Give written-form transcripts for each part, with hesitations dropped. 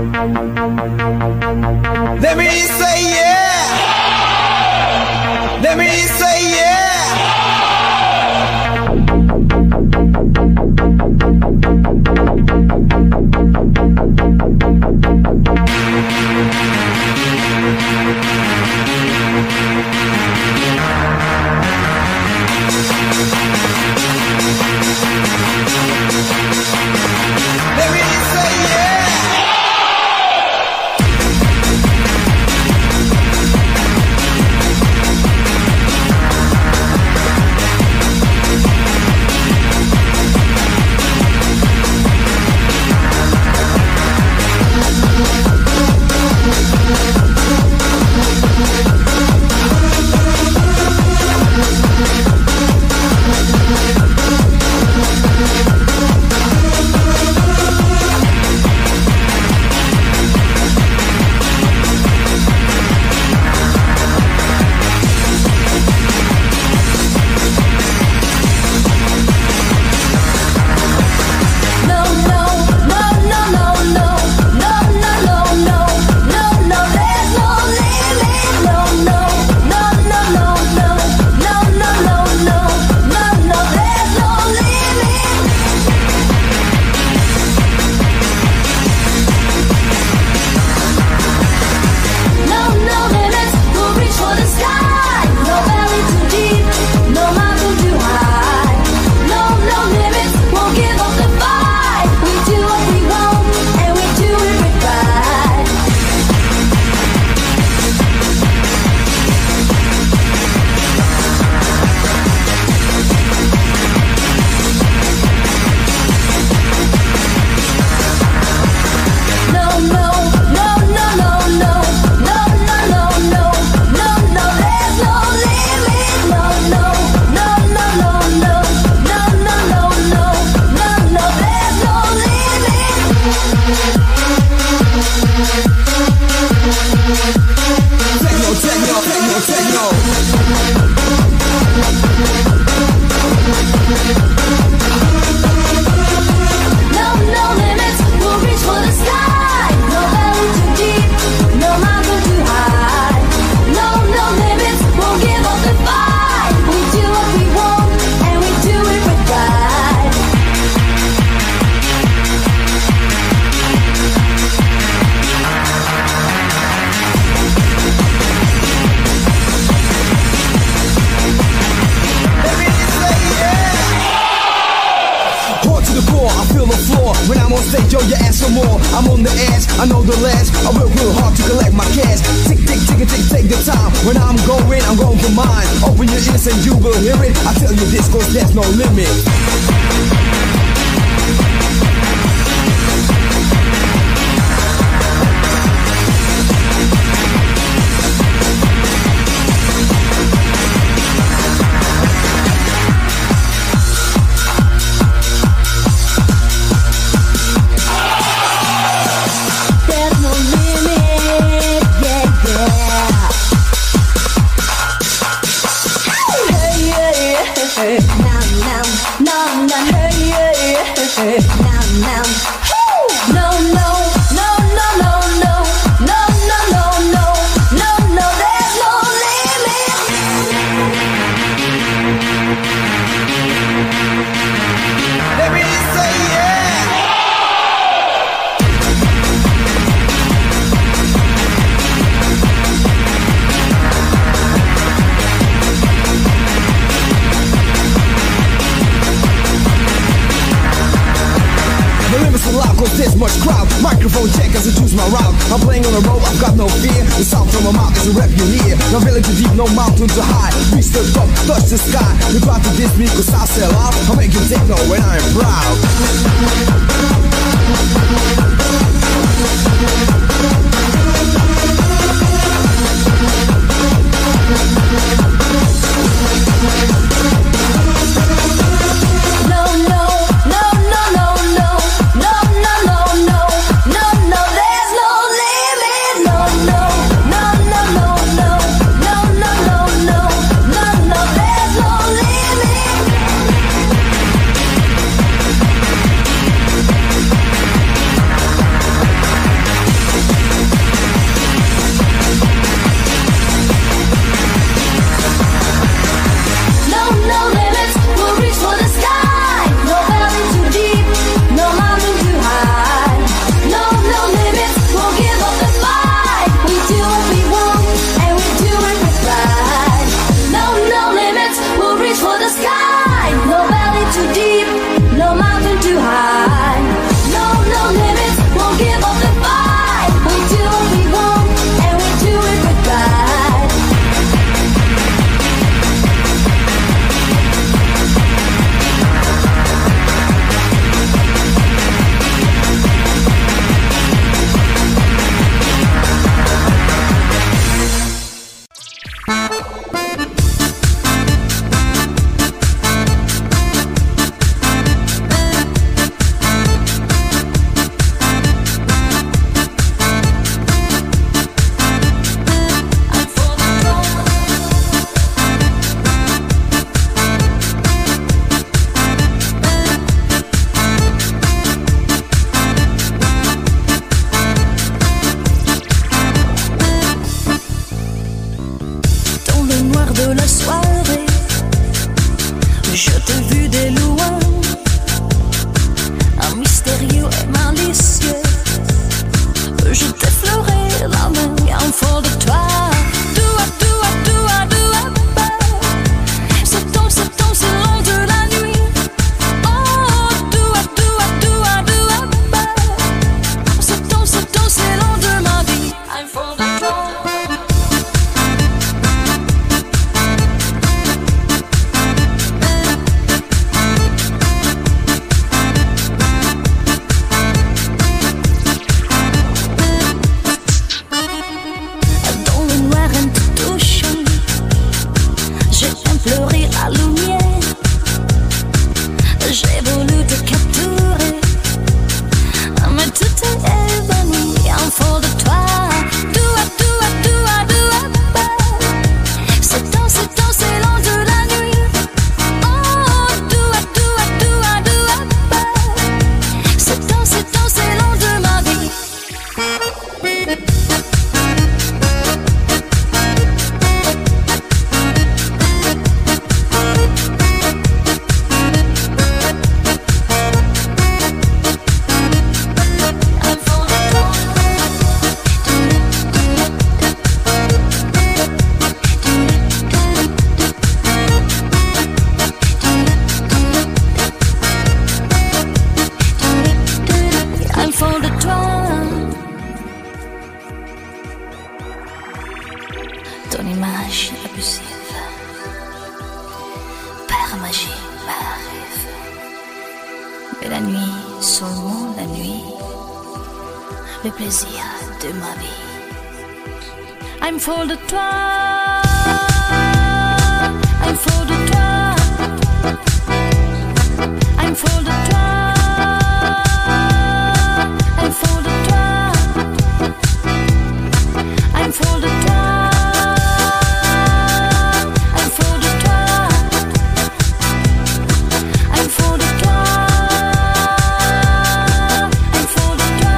Let me say yeah. Let me say yeah. Let me say yeah. When I'm on stage, yo, you ask for more. I'm on the edge, I know the last. I work real hard to collect my cash. Tick, tick, tick, tick, take the time. When I'm going for mine. Open your ears and you will hear it. I tell you this, cause there's no limit. There's much crowd, microphone check as I choose my route. I'm playing on the road, I've got no fear. The sound from my mouth is a rap you hear. No valley too deep, no mountain too high. Reach the top, touch the sky. You try to diss me cause I sell out. I make you techno when I'm proud. Et la nuit, seulement la nuit, le plaisir de ma vie. I'm full de toi, I'm full de toi, I'm full de toi, I'm full de toi, I'm full de toi, I'm full de toi, I'm full de toi, I'm full de toi.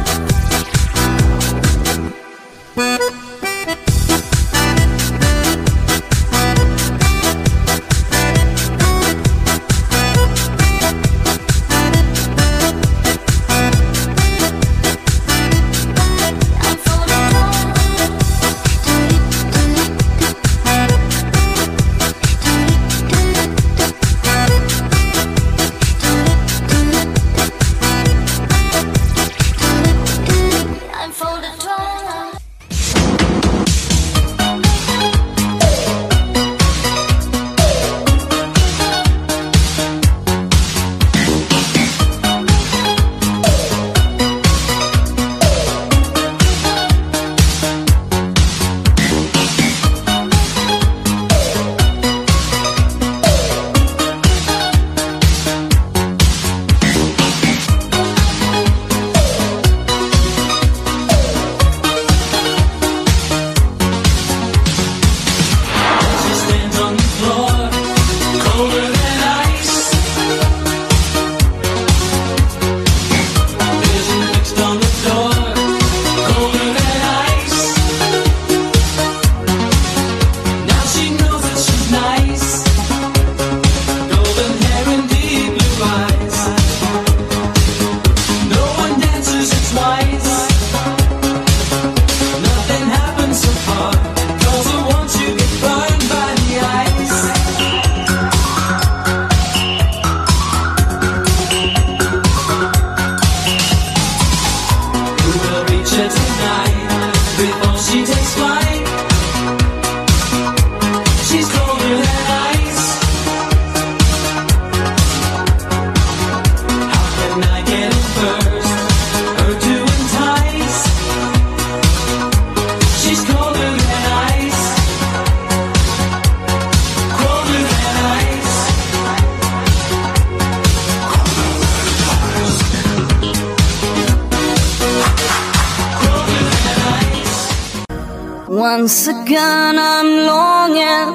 Once again I'm longing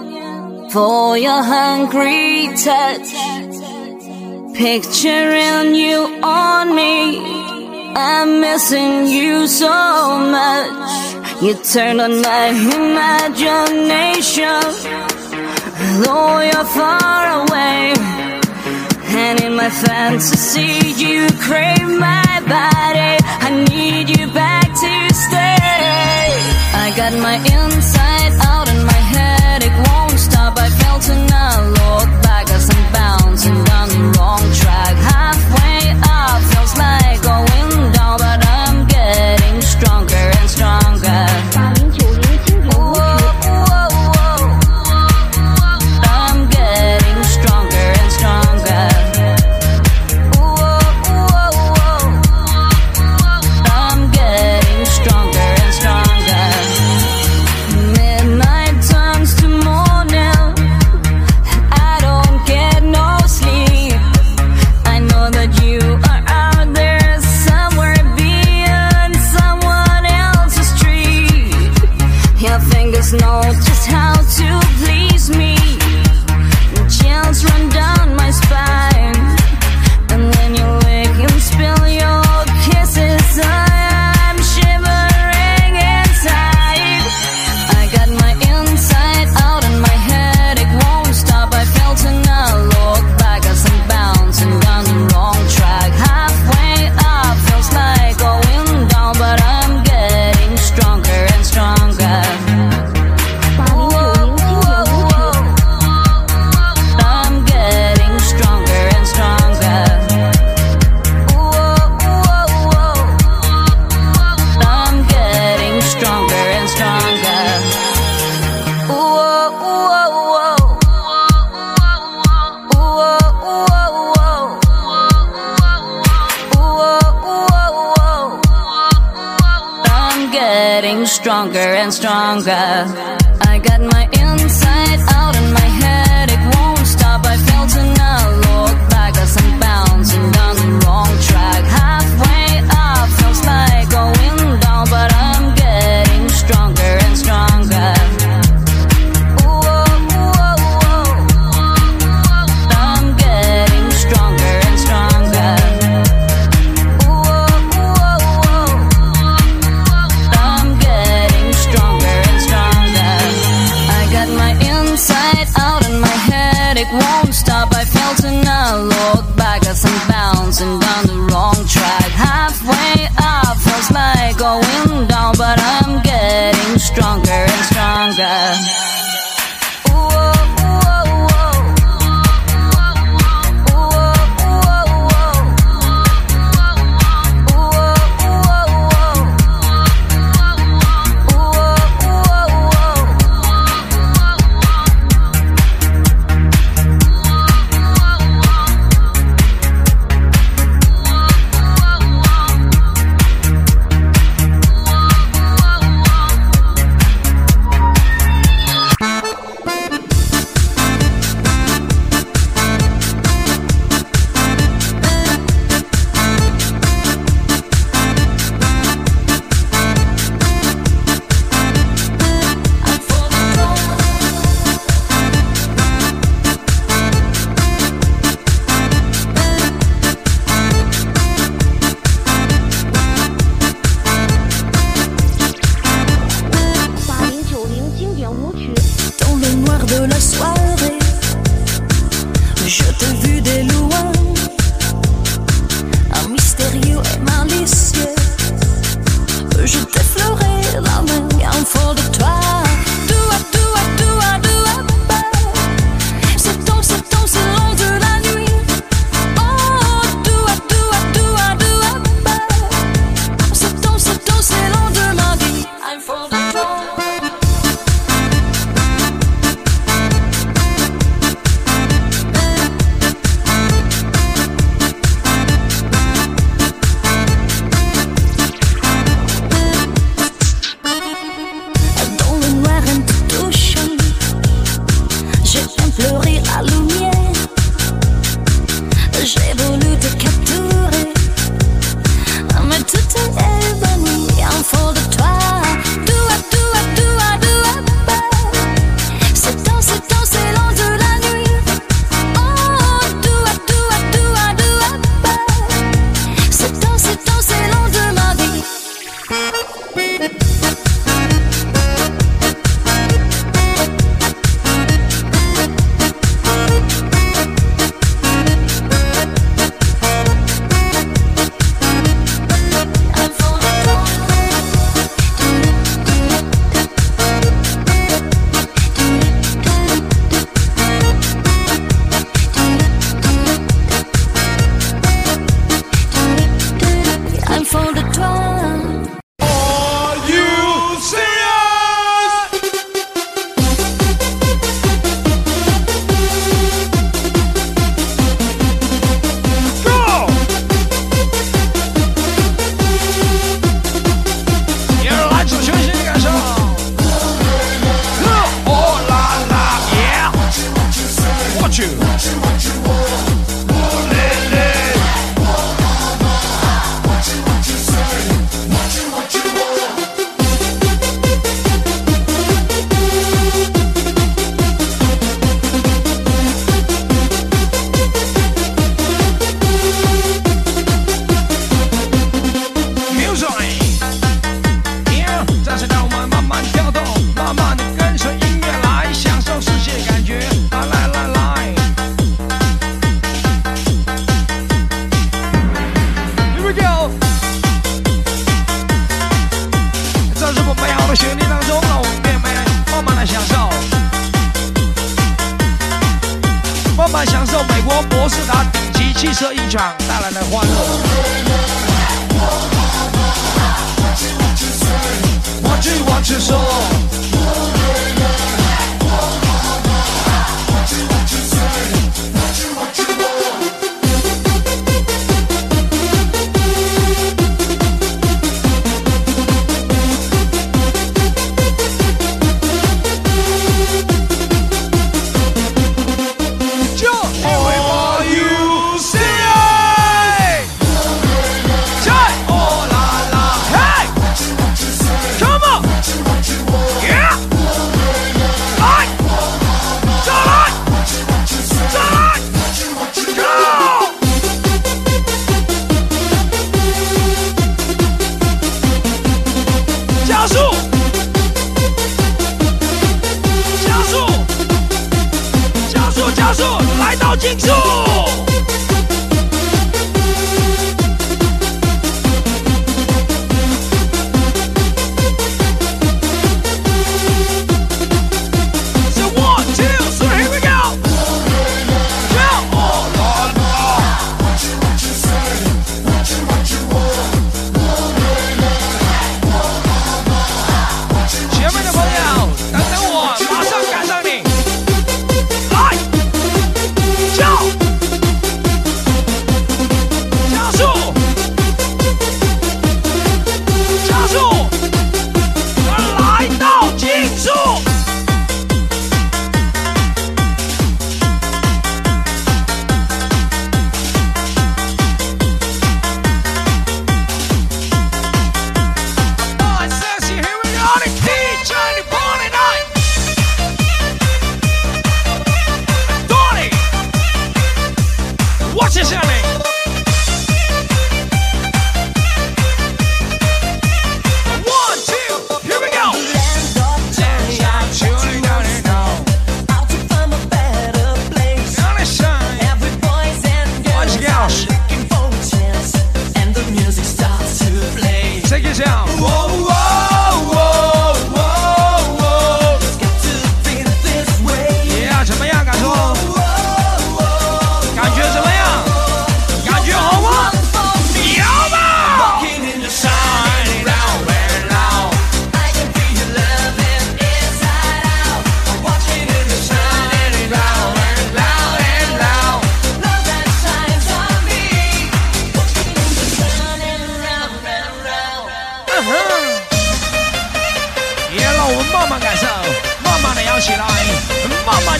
for your hungry touch, picturing you on me. I'm missing you so much. You turn on my imagination, though you're far away. And in my fantasy you crave my body. I need you back to stay. I got my inside out and my head, it won't stop. I felt and I look back as I'm bouncing down the wrong track. Halfway up feels like going down, but I'm getting stronger and stronger. I'm getting stronger and stronger. I'm getting stronger and stronger. getting stronger and stronger. I got my inside out and my head, it won't stop. I felt to now look back as I'm bouncing down the wrong track. Halfway up feels like going down, but I'm getting stronger and stronger. It won't stop, I felt to now look back as I'm bouncing down the wrong track. Halfway up feels like going down, but I'm getting stronger and stronger.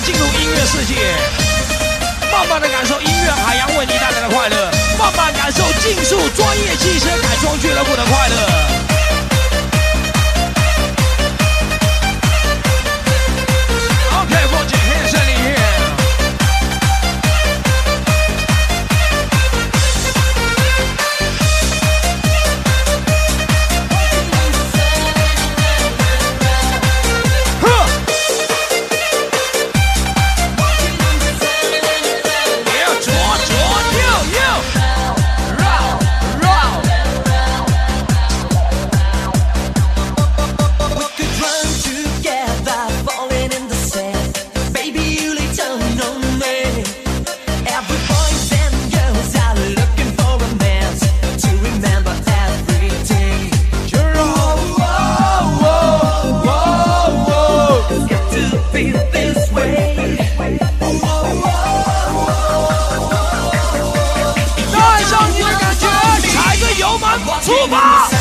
进入音乐世界，慢慢的感受音乐海洋为你带来的快乐，慢慢感受竞速专业汽车改装俱乐部的快乐。Okay, put your hands in the air.出发！